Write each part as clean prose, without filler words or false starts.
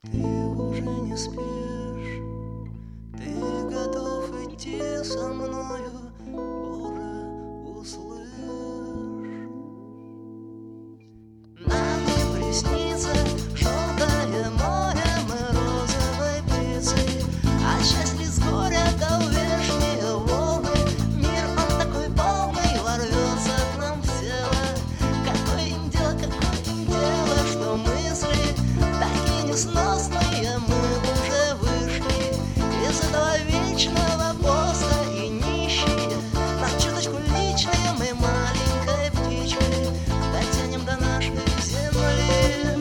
Ты уже не спишь, ты готов идти со мною, Боже, услышь. Нам не приснится желтое море, мы розовой птицей, а счастье с горя до вешние волны. Мир он такой полный, ворвется к нам в тело. Какое им дело, что мысли такие несносные, мы уже вышли из этого вечного поста и нищие. На чуточку личные мы маленькой птичкой дотянем до нашей земли.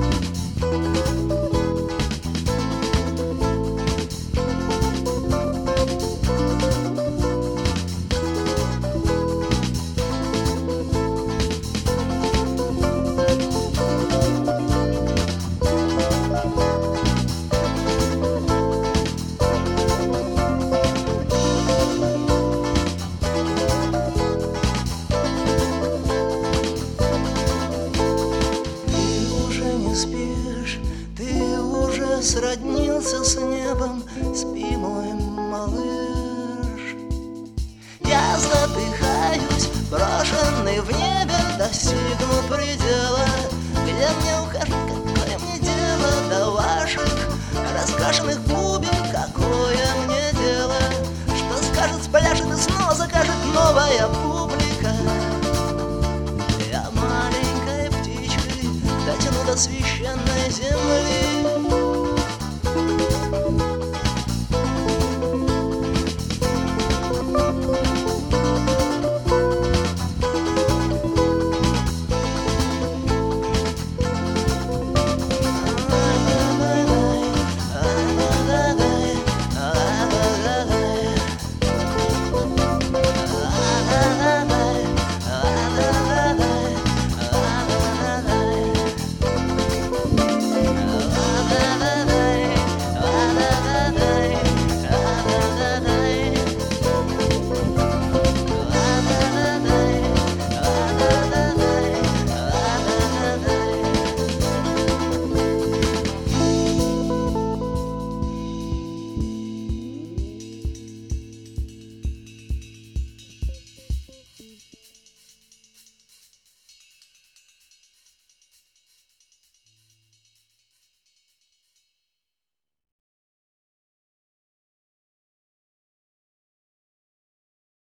Спишь, ты уже сроднился с небом, спи, мой малыш. Я задыхаюсь, брошенный в небе, достигну предела. Где мне ухаживать, какое мне дело до ваших раскрашенных